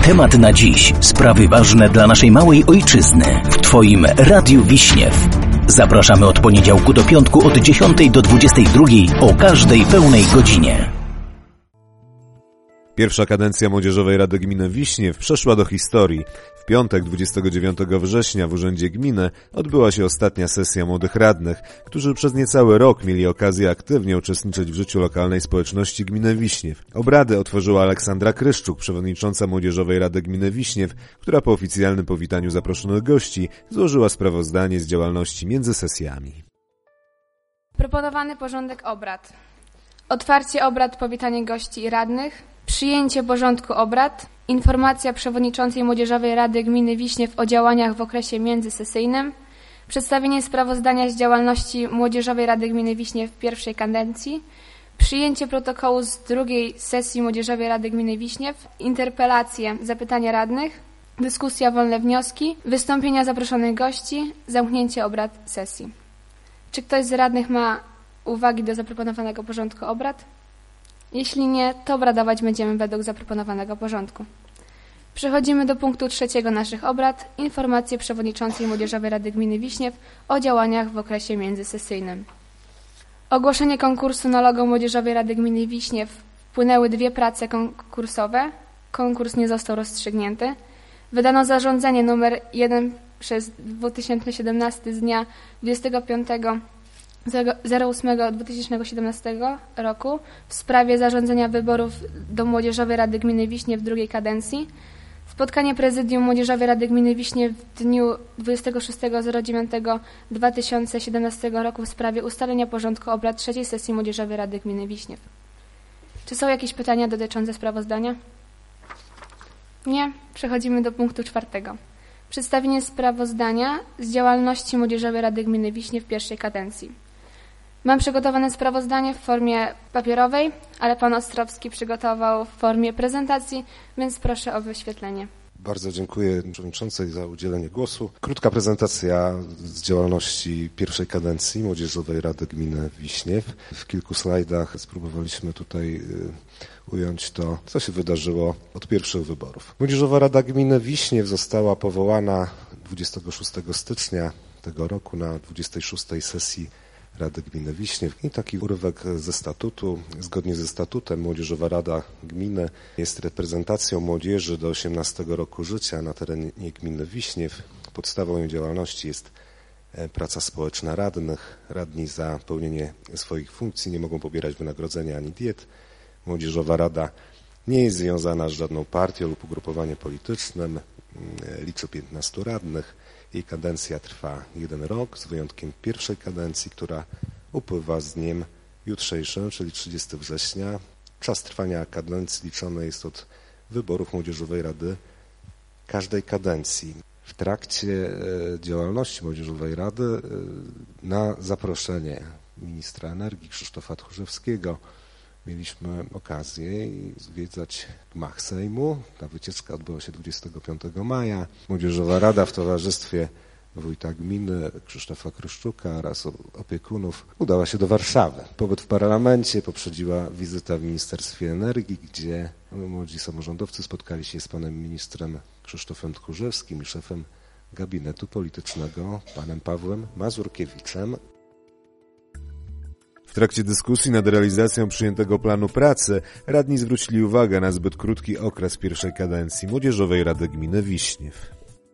Temat na dziś. Sprawy ważne dla naszej małej ojczyzny. W Twoim Radiu Wiśniew. Zapraszamy od poniedziałku do piątku od 10 do 22 o każdej pełnej godzinie. Pierwsza kadencja Młodzieżowej Rady Gminy Wiśniew przeszła do historii. W piątek 29 września w Urzędzie Gminy odbyła się ostatnia sesja młodych radnych, którzy przez niecały rok mieli okazję aktywnie uczestniczyć w życiu lokalnej społeczności gminy Wiśniew. Obrady otworzyła Aleksandra Kryszczuk, przewodnicząca Młodzieżowej Rady Gminy Wiśniew, która po oficjalnym powitaniu zaproszonych gości złożyła sprawozdanie z działalności między sesjami. Proponowany porządek obrad. Otwarcie obrad, powitanie gości i radnych, przyjęcie porządku obrad, informacja przewodniczącej Młodzieżowej Rady Gminy Wiśniew o działaniach w okresie międzysesyjnym, przedstawienie sprawozdania z działalności Młodzieżowej Rady Gminy Wiśniew w pierwszej kadencji, przyjęcie protokołu z drugiej sesji Młodzieżowej Rady Gminy Wiśniew, interpelacje, zapytania radnych, dyskusja, wolne wnioski, wystąpienia zaproszonych gości, zamknięcie obrad sesji. Czy ktoś z radnych ma uwagi do zaproponowanego porządku obrad? Jeśli nie, to obradować będziemy według zaproponowanego porządku. Przechodzimy do punktu 3 naszych obrad. Informacje przewodniczącej Młodzieżowej Rady Gminy Wiśniew o działaniach w okresie międzysesyjnym. Ogłoszenie konkursu na logo Młodzieżowej Rady Gminy Wiśniew. Wpłynęły 2 prace konkursowe. Konkurs nie został rozstrzygnięty. Wydano zarządzenie nr 1/2017 z dnia 25.08.2017 roku w sprawie zarządzenia wyborów do Młodzieżowej Rady Gminy Wiśniew w drugiej kadencji. Spotkanie Prezydium Młodzieżowej Rady Gminy Wiśniew w dniu 26.09.2017 roku w sprawie ustalenia porządku obrad 3. sesji Młodzieżowej Rady Gminy Wiśniew. Czy są jakieś pytania dotyczące sprawozdania? Nie. Przechodzimy do punktu 4. Przedstawienie sprawozdania z działalności Młodzieżowej Rady Gminy Wiśniew w pierwszej kadencji. Mam przygotowane sprawozdanie w formie papierowej, ale pan Ostrowski przygotował w formie prezentacji, więc proszę o wyświetlenie. Bardzo dziękuję przewodniczącej za udzielenie głosu. Krótka prezentacja z działalności pierwszej kadencji Młodzieżowej Rady Gminy Wiśniew. W kilku slajdach spróbowaliśmy tutaj ująć to, co się wydarzyło od pierwszych wyborów. Młodzieżowa Rada Gminy Wiśniew została powołana 26 stycznia tego roku na 26. sesji Rady Gminy Wiśniew. I taki urywek ze statutu. Zgodnie ze statutem Młodzieżowa Rada Gminy jest reprezentacją młodzieży do 18 roku życia na terenie gminy Wiśniew. Podstawą jej działalności jest praca społeczna radnych. Radni za pełnienie swoich funkcji nie mogą pobierać wynagrodzenia ani diet. Młodzieżowa Rada nie jest związana z żadną partią lub ugrupowaniem politycznym. Liczy 15 radnych. Jej kadencja trwa 1 rok, z wyjątkiem pierwszej kadencji, która upływa z dniem jutrzejszym, czyli 30 września. Czas trwania kadencji liczony jest od wyborów Młodzieżowej Rady każdej kadencji. W trakcie działalności Młodzieżowej Rady na zaproszenie ministra energii Krzysztofa Tchórzewskiego mieliśmy okazję zwiedzać gmach Sejmu. Ta wycieczka odbyła się 25 maja. Młodzieżowa Rada w towarzystwie wójta gminy Krzysztofa Kryszczuka oraz opiekunów udała się do Warszawy. Pobyt w parlamencie poprzedziła wizyta w Ministerstwie Energii, gdzie młodzi samorządowcy spotkali się z panem ministrem Krzysztofem Tchórzewskim i szefem gabinetu politycznego, panem Pawłem Mazurkiewiczem. W trakcie dyskusji nad realizacją przyjętego planu pracy radni zwrócili uwagę na zbyt krótki okres pierwszej kadencji Młodzieżowej Rady Gminy Wiśniew.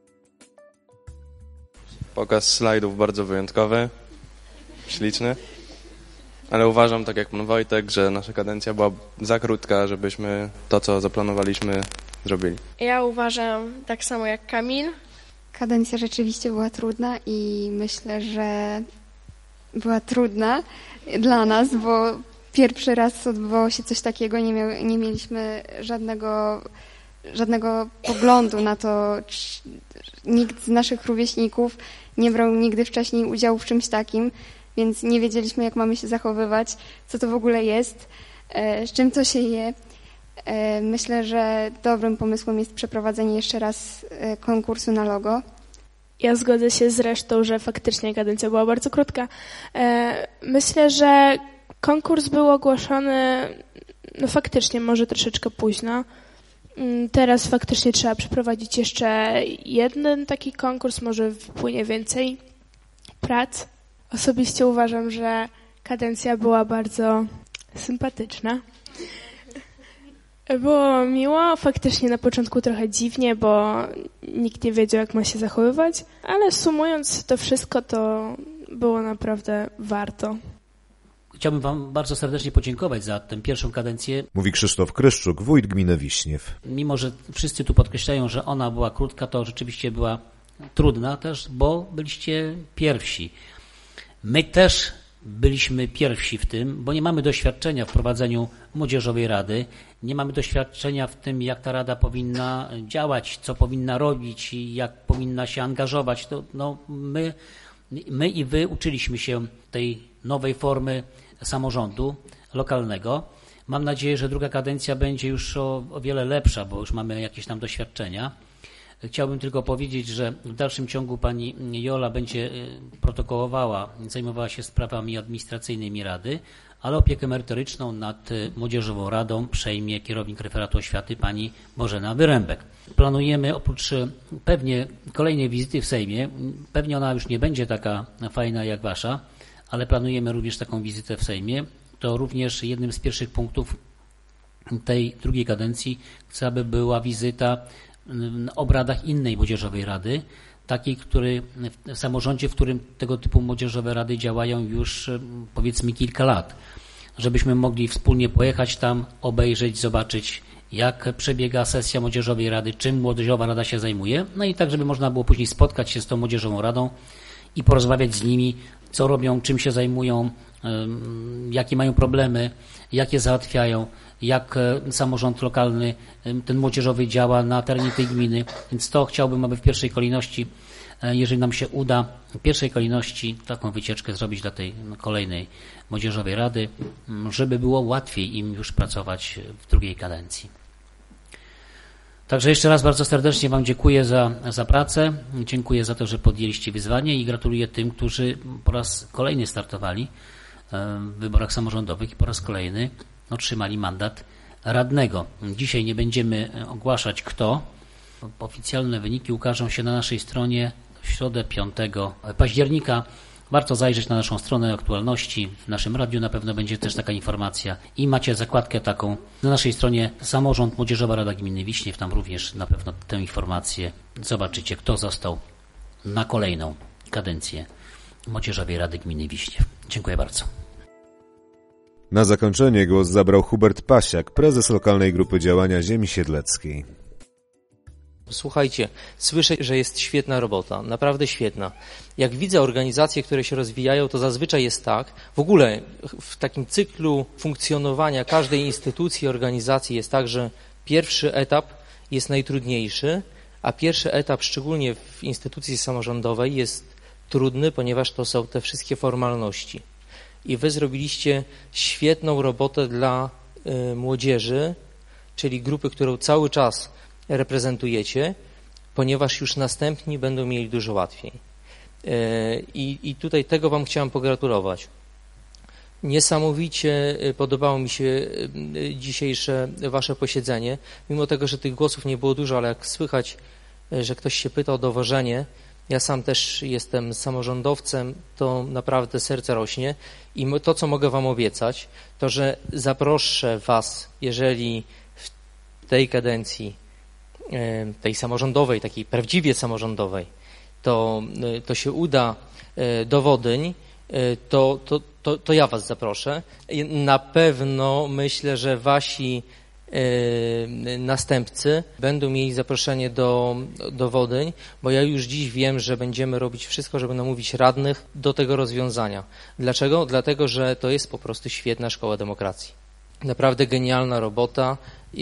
Pokaz slajdów bardzo wyjątkowy, śliczny, ale uważam, tak jak pan Wojtek, że nasza kadencja była za krótka, żebyśmy to, co zaplanowaliśmy, zrobili. Ja uważam tak samo jak Kamil. Kadencja rzeczywiście była trudna i myślę, że była trudna dla nas, bo pierwszy raz odbywało się coś takiego, nie mieliśmy żadnego poglądu na to. Nikt z naszych rówieśników nie brał nigdy wcześniej udziału w czymś takim, więc nie wiedzieliśmy, jak mamy się zachowywać, co to w ogóle jest, z czym to się je. Myślę, że dobrym pomysłem jest przeprowadzenie jeszcze raz konkursu na logo. Ja zgodzę się z resztą, że faktycznie kadencja była bardzo krótka. Myślę, że konkurs był ogłoszony faktycznie może troszeczkę późno. Teraz faktycznie trzeba przeprowadzić jeszcze jeden taki konkurs, może wpłynie więcej prac. Osobiście uważam, że kadencja była bardzo sympatyczna. Było miło, faktycznie na początku trochę dziwnie, bo nikt nie wiedział, jak ma się zachowywać, ale sumując to wszystko, to było naprawdę warto. Chciałbym Wam bardzo serdecznie podziękować za tę pierwszą kadencję. Mówi Krzysztof Kryszczuk, wójt gminy Wiśniew. Mimo że wszyscy tu podkreślają, że ona była krótka, to rzeczywiście była trudna też, bo byliście pierwsi. My też byliśmy pierwsi w tym, bo nie mamy doświadczenia w prowadzeniu Młodzieżowej Rady, nie mamy doświadczenia w tym, jak ta Rada powinna działać, co powinna robić i jak powinna się angażować. To, my i wy uczyliśmy się tej nowej formy samorządu lokalnego. Mam nadzieję, że druga kadencja będzie już o wiele lepsza, bo już mamy jakieś tam doświadczenia. Chciałbym tylko powiedzieć, że w dalszym ciągu pani Jola będzie protokołowała, zajmowała się sprawami administracyjnymi Rady, ale opiekę merytoryczną nad Młodzieżową Radą przejmie kierownik referatu oświaty pani Bożena Wyrębek. Planujemy oprócz pewnie kolejnej wizyty w Sejmie, pewnie ona już nie będzie taka fajna jak wasza, ale planujemy również taką wizytę w Sejmie. To również jednym z pierwszych punktów tej drugiej kadencji chcę, aby była wizyta na obradach innej Młodzieżowej Rady, takiej, w samorządzie, w którym tego typu Młodzieżowe Rady działają już powiedzmy kilka lat, żebyśmy mogli wspólnie pojechać tam, obejrzeć, zobaczyć, jak przebiega sesja Młodzieżowej Rady, czym Młodzieżowa Rada się zajmuje, no i tak, żeby można było później spotkać się z tą Młodzieżową Radą i porozmawiać z nimi, co robią, czym się zajmują, jakie mają problemy, jak je załatwiają, jak samorząd lokalny, ten młodzieżowy działa na terenie tej gminy. Więc to chciałbym, aby w pierwszej kolejności, jeżeli nam się uda, w pierwszej kolejności taką wycieczkę zrobić dla tej kolejnej Młodzieżowej Rady, żeby było łatwiej im już pracować w drugiej kadencji. Także jeszcze raz bardzo serdecznie Wam dziękuję za pracę, dziękuję za to, że podjęliście wyzwanie i gratuluję tym, którzy po raz kolejny startowali w wyborach samorządowych i po raz kolejny otrzymali mandat radnego. Dzisiaj nie będziemy ogłaszać kto. Oficjalne wyniki ukażą się na naszej stronie w środę 5 października. Warto zajrzeć na naszą stronę aktualności. W naszym radiu na pewno będzie też taka informacja i macie zakładkę taką na naszej stronie Samorząd Młodzieżowa Rada Gminy Wiśniew. Tam również na pewno tę informację zobaczycie, kto został na kolejną kadencję Młodzieżowej Rady Gminy Wiśniew. Dziękuję bardzo. Na zakończenie głos zabrał Hubert Pasiak, prezes lokalnej grupy działania Ziemi Siedleckiej. Słuchajcie, słyszę, że jest świetna robota, naprawdę świetna. Jak widzę organizacje, które się rozwijają, to zazwyczaj jest tak, w ogóle w takim cyklu funkcjonowania każdej instytucji, organizacji jest tak, że pierwszy etap jest najtrudniejszy, a pierwszy etap, szczególnie w instytucji samorządowej, jest trudny, ponieważ to są te wszystkie formalności. I wy zrobiliście świetną robotę dla młodzieży, czyli grupy, którą cały czas reprezentujecie, ponieważ już następni będą mieli dużo łatwiej. I tutaj tego wam chciałem pogratulować. Niesamowicie podobało mi się dzisiejsze wasze posiedzenie, mimo tego, że tych głosów nie było dużo, ale jak słychać, że ktoś się pyta o dowożenie, ja sam też jestem samorządowcem, to naprawdę serce rośnie i to, co mogę wam obiecać, to, że zaproszę was, jeżeli w tej kadencji, tej samorządowej, takiej prawdziwie samorządowej, to się uda do Wodyń, to ja was zaproszę. Na pewno myślę, że wasi następcy będą mieli zaproszenie do Wodyń, bo ja już dziś wiem, że będziemy robić wszystko, żeby namówić radnych do tego rozwiązania. Dlaczego? Dlatego, że to jest po prostu świetna szkoła demokracji. Naprawdę genialna robota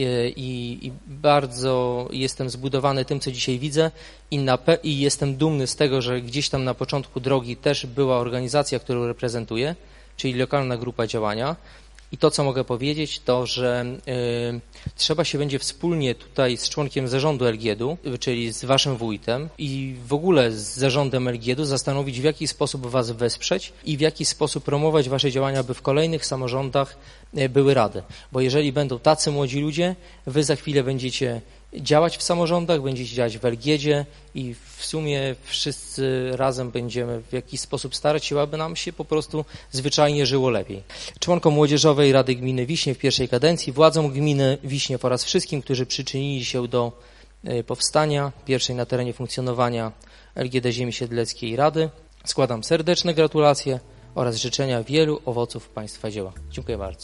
i bardzo jestem zbudowany tym, co dzisiaj widzę i jestem dumny z tego, że gdzieś tam na początku drogi też była organizacja, którą reprezentuję, czyli lokalna grupa działania, I to, co mogę powiedzieć, to, że trzeba się będzie wspólnie tutaj z członkiem zarządu LGIED-u, czyli z waszym wójtem i w ogóle z zarządem LGIED-u zastanowić, w jaki sposób was wesprzeć i w jaki sposób promować wasze działania, by w kolejnych samorządach były rady. Bo jeżeli będą tacy młodzi ludzie, wy za chwilę będziecie działać w samorządach, będziecie działać w LGIED-zie i w sumie wszyscy razem będziemy w jakiś sposób starać się, aby nam się po prostu zwyczajnie żyło lepiej. Członkom Młodzieżowej Rady Gminy Wiśniew w pierwszej kadencji, władzom gminy Wiśniew oraz wszystkim, którzy przyczynili się do powstania pierwszej na terenie funkcjonowania LGD Ziemi Siedleckiej Rady, składam serdeczne gratulacje oraz życzenia wielu owoców Państwa dzieła. Dziękuję bardzo.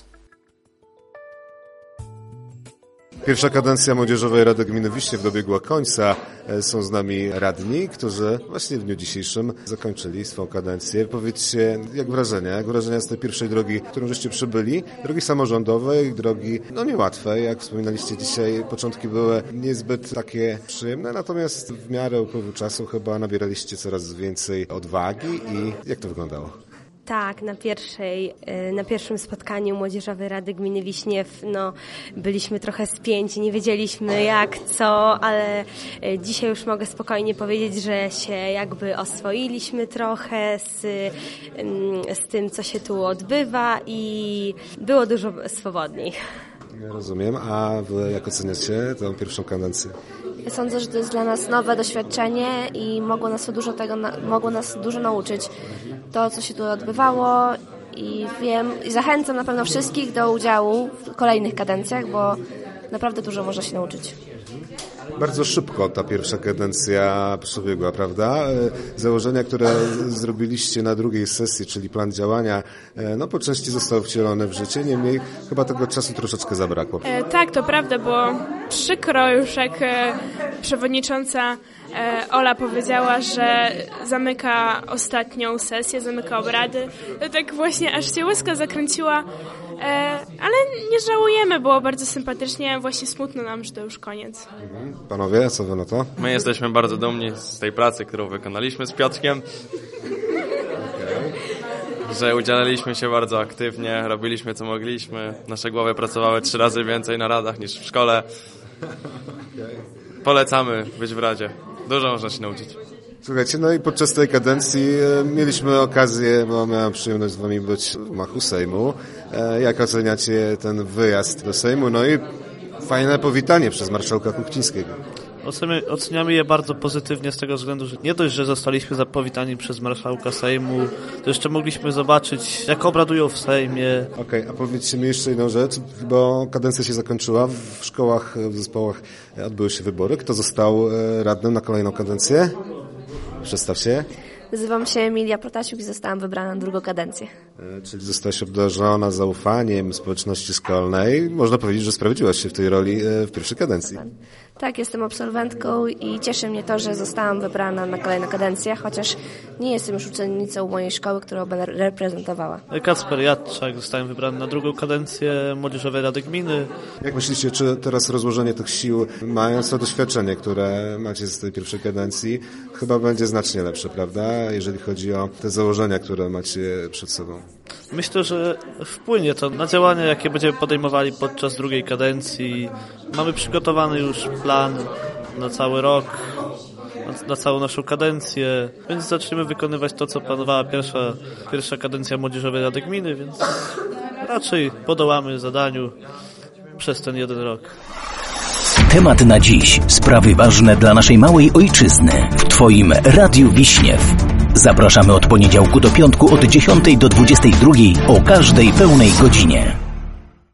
Pierwsza kadencja Młodzieżowej Rady Gminy Wiśniew dobiegła końca. Są z nami radni, którzy właśnie w dniu dzisiejszym zakończyli swoją kadencję. Powiedzcie, jak wrażenia z tej pierwszej drogi, którą żeście przybyli, drogi samorządowej, drogi niełatwej, jak wspominaliście dzisiaj, początki były niezbyt takie przyjemne, natomiast w miarę upływu czasu chyba nabieraliście coraz więcej odwagi i jak to wyglądało? Tak, na pierwszym spotkaniu Młodzieżowej Rady Gminy Wiśniew byliśmy trochę spięci, nie wiedzieliśmy jak, co, ale dzisiaj już mogę spokojnie powiedzieć, że się jakby oswoiliśmy trochę z tym, co się tu odbywa i było dużo swobodniej. Ja rozumiem, a wy jak oceniacie tę pierwszą kadencję? Ja sądzę, że to jest dla nas nowe doświadczenie i mogło nas dużo nauczyć. To, co się tu odbywało i zachęcam na pewno wszystkich do udziału w kolejnych kadencjach, bo naprawdę dużo można się nauczyć. Bardzo szybko ta pierwsza kadencja przebiegła, prawda? Założenia, które zrobiliście na drugiej sesji, czyli plan działania, po części zostały wcielone w życie, niemniej chyba tego czasu troszeczkę zabrakło. Tak, to prawda, bo przykro już jak przewodnicząca Ola powiedziała, że zamyka ostatnią sesję, zamyka obrady. To tak właśnie aż się łezka zakręciła, ale nie żałujemy, było bardzo sympatycznie, właśnie smutno nam, że to już koniec. Panowie, co wy na to? My jesteśmy bardzo dumni z tej pracy, którą wykonaliśmy z Piotrkiem. Że udzielaliśmy się bardzo aktywnie, robiliśmy co mogliśmy. Nasze głowy pracowały 3 razy więcej na radach niż w szkole. Polecamy być w Radzie. Dużo można się nauczyć. Słuchajcie, i podczas tej kadencji mieliśmy okazję, bo miałem przyjemność z wami być w gmachu Sejmu. Jak oceniacie ten wyjazd do Sejmu? I fajne powitanie przez marszałka Kuchcińskiego. Oceniamy je bardzo pozytywnie z tego względu, że nie dość, że zostaliśmy zapowitani przez marszałka Sejmu, to jeszcze mogliśmy zobaczyć, jak obradują w Sejmie. Okej, a powiedzcie mi jeszcze jedną rzecz, bo kadencja się zakończyła, w szkołach, w zespołach odbyły się wybory. Kto został radnym na kolejną kadencję? Przedstaw się. Nazywam się Emilia Protasiuk i zostałam wybrana na drugą kadencję. Czyli zostałaś obdarzona zaufaniem społeczności szkolnej. Można powiedzieć, że sprawdziłaś się w tej roli w pierwszej kadencji. Tak, jestem absolwentką i cieszy mnie to, że zostałam wybrana na kolejną kadencję, chociaż nie jestem już uczennicą mojej szkoły, którą będę reprezentowała. Kacper Jadczak, zostałem wybrany na drugą kadencję Młodzieżowej Rady Gminy. Jak myślicie, czy teraz rozłożenie tych sił, mając to doświadczenie, które macie z tej pierwszej kadencji, chyba będzie znacznie lepsze, prawda? Jeżeli chodzi o te założenia, które macie przed sobą. Myślę, że wpłynie to na działania, jakie będziemy podejmowali podczas drugiej kadencji. Mamy przygotowany już plan na cały rok, na całą naszą kadencję, więc zaczniemy wykonywać to, co planowała pierwsza kadencja Młodzieżowej Rady Gminy, więc raczej podołamy zadaniu przez ten 1 rok. Temat na dziś. Sprawy ważne dla naszej małej ojczyzny. W Twoim Radiu Wiśniew. Zapraszamy od poniedziałku do piątku od 10 do 22 o każdej pełnej godzinie.